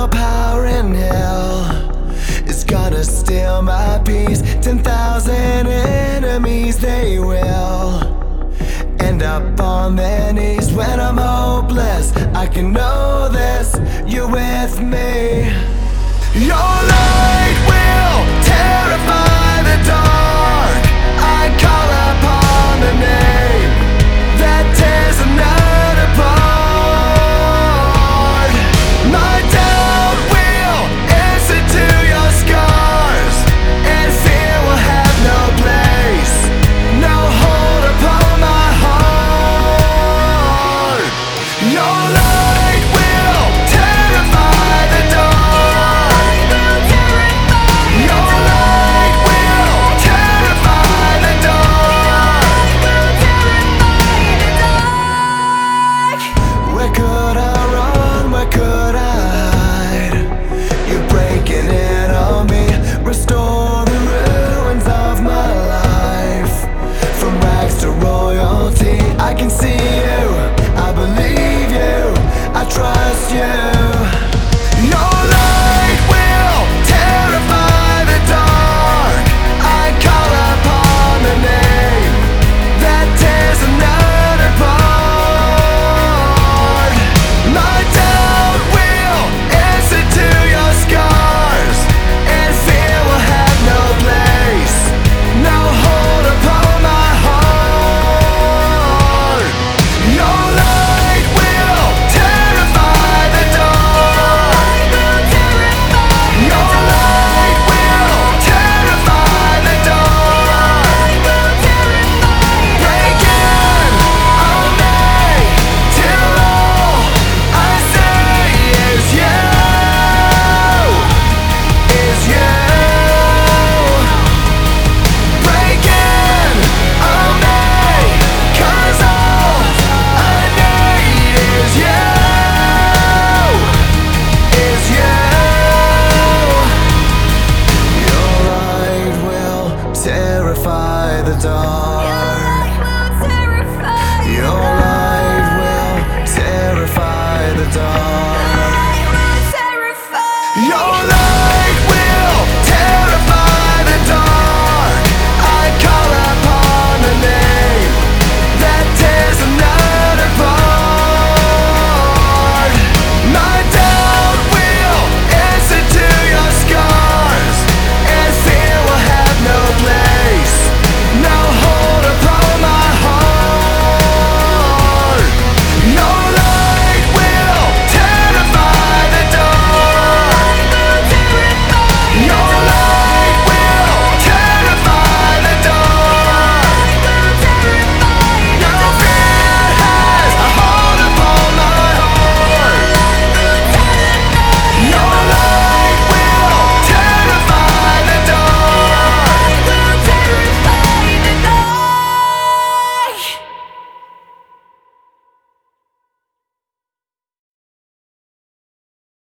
overpowering hell is gonna steal my peace. 10,000 enemies, they will end up on their knees. When I'm hopeless, I can know this, you're with me. Your light will terrify the dark. I call upon the name that tears the night apart. My doubt will answer to your scars, and fear will have no place, no hold upon my heart. Your light will terrify the dark. Your light will terrify the dark. Where could I run? Where could I hide? You're breaking in on me. Restore the ruins of my life. From rags to royalty, I can see you, I believe you, I trust you.